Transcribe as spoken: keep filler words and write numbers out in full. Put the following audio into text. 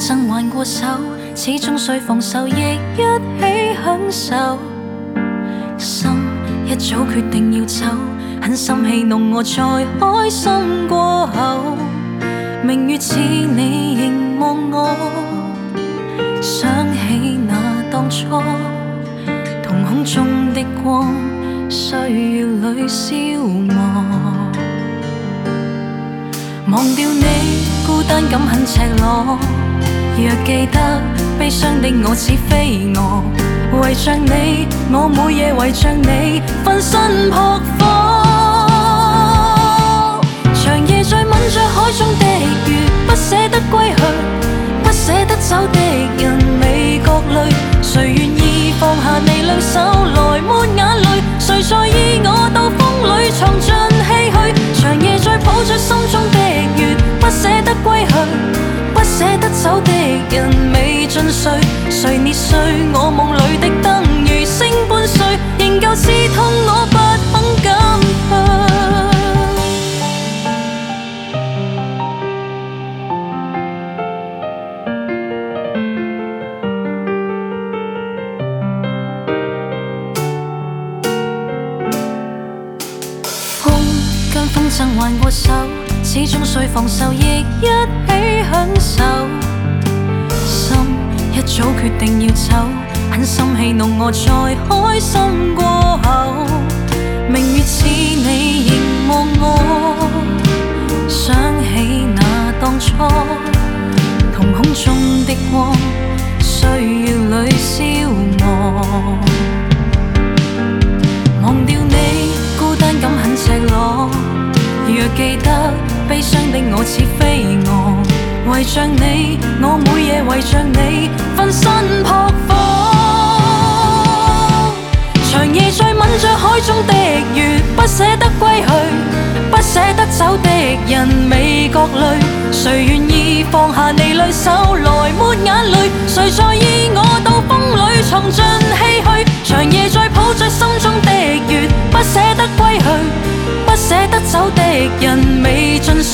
赠還過手，始終雖放手，亦一起享受。心一早決定要走，狠心戲弄我才開心過後。明月似你凝望我，想起那當初，瞳孔中的光，歲月裏消磨。忘掉你，孤單感很赤裸。若記得悲傷的我似飛蛾，為着你，我每夜為着你，分身撲火。長夜再吻着海中的月，不捨得歸去，不捨得走的人未覺累。誰願意放下你兩手來抹眼淚？誰在意我到風裏藏進唏噓？長夜再抱着心中的月，不捨得歸去，不捨得走的人未盡睡。誰捏碎我夢裏的燈如星般碎，仍舊刺痛我不肯減退。風箏還過手，始終須放手，亦一起享受。心一早決定要走，狠心戲弄我才開心過後。明月似你凝望我，想起那當初，瞳孔中的光，歲月裏消磨。忘掉你，孤單感很赤裸。若記得悲傷的我似飛蛾，為着你，我每夜為着你，分身撲火。長夜再吻着海中的月，不捨得歸去，不捨得走的人未覺累。誰願意放下你兩手來抹眼淚？誰在意我到風裏藏進唏噓？長夜再抱着心中的月，不捨得歸去，不捨得走的人未盡睡。